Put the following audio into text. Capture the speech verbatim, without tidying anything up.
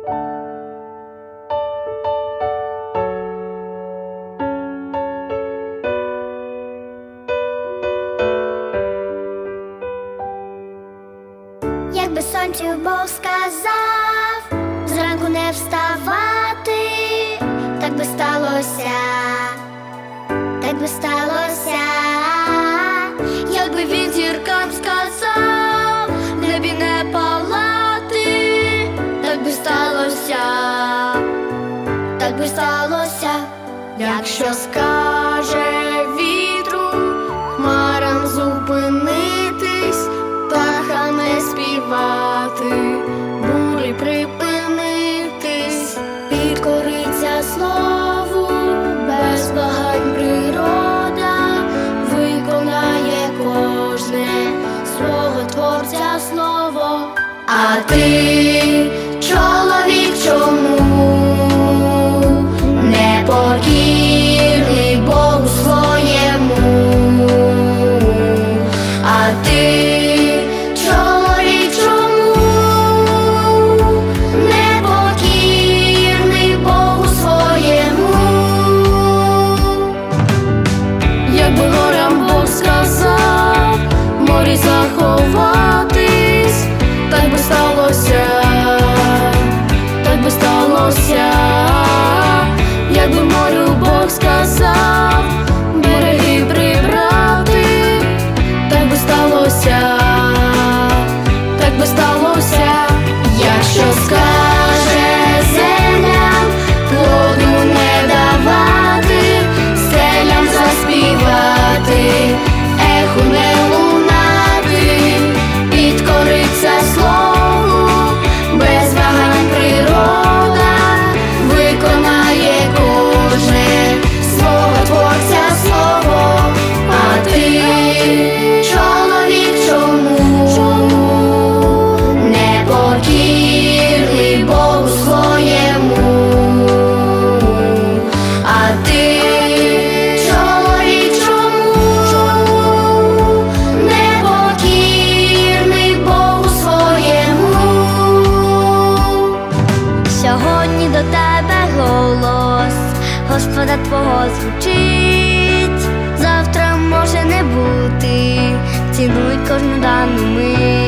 Якби сонцю Бог сказав зранку не вставати, так би сталося, так би сталося. Якби він зіркам сказав в небі не палати, так би сталося, так би сталося. Якщо скаже вітру хмарам зупинитись, птахам не співати, бурі припинитись, підкориться слову, без вагань природа виконає кожне свого творця слово. А ти, чоловік, чому непокірний Богу своєму? А ти, чоловік, чому непокірний Богу своєму? Якби горам Бог сказав морі заховатись, так би сталося, так би сталося. Якби морю Бог сказав береги прибрати, так би сталося, так би сталося. Якщо скаже землям плоду не давати, селям заспівати, еху не лунати, підкориться слову, без вагань природа виконає кожне свого творця слово. А ти, чоловік, чому непокірний Богу своєму? А ти, чоловік, чому непокірний Богу своєму? Сьогодні до тебе голос Господа твого звучить, завтра може не бути, цінуй кожну дану мить.